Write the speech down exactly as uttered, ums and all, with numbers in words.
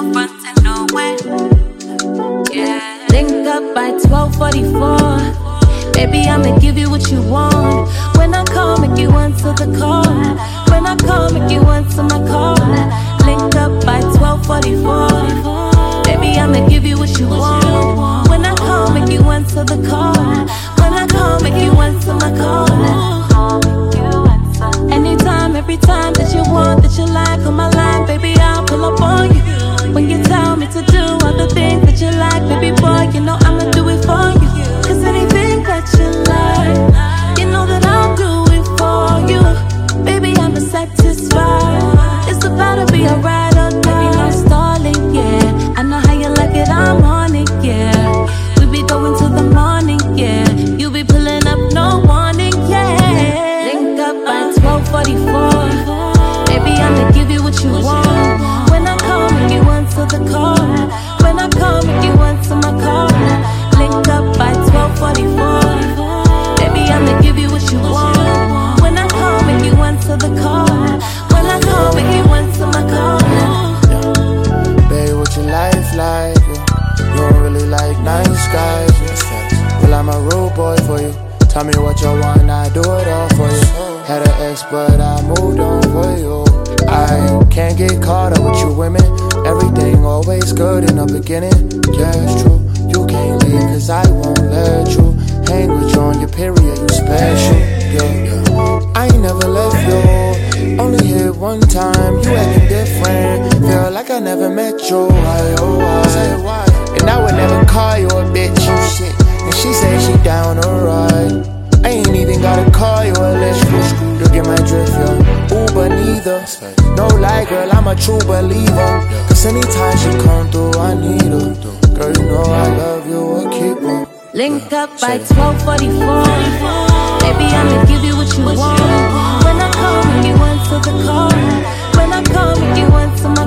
no frontin', no way. Yeah. Link up by twelve forty-four. Baby, I'ma give you what you want. When I call, make you answer the call. When I call, make you answer my call. Link up by twelve forty-four. Baby, I'ma give you what you want. When I call, make you answer the call. When I call, make you answer my call. Anytime, every time that you want, that you like on my line, baby, I'll pull up on you. When you tell me to do all the things that you like, baby boy, you know I'ma do it for you. Cause anything that you like, you know that I'll do it for you. Baby, I'ma satisfy. It's about to be a ride or die. Baby, no stalling, yeah. I know how you like it, I'm on it, yeah. We be going till the morning, yeah. You be pulling up, no warning, yeah. Link up by twelve forty-four. Baby, I'ma give you what you want. When I call, make you answer the call. When I call, make you answer my call. Link up by twelve forty-four. Baby, I'ma give you what you want. When I call, make you answer the call. When I call, make you answer my call. Yeah. Babe, what your life like? Yeah. You don't really like nice guys. Yeah. Well, I'm a rude boy for you. Tell me what you want, I do it all for you. Had an ex, but I moved on for you. I can't get caught up with you women. Everything always good in the beginning. Yeah, it's true. You can't leave cause I won't let you hang with you on your period, you special. Yeah, I ain't never left you. Only hit one time, you acting different. Feel like I never met you. Why, oh why? And I would never call you a bitch. Shit. And she said she down to ride. I ain't even gotta call you a list. You get my drift, yo. Uber neither. No lie, girl, I'm a true believer. Cause anytime she come through, I need her. Girl, you know I love you, I keep her. Link up by twelve forty-four. Baby, I'ma give you what you want. When I call, make you answer the call. When I call, make you answer my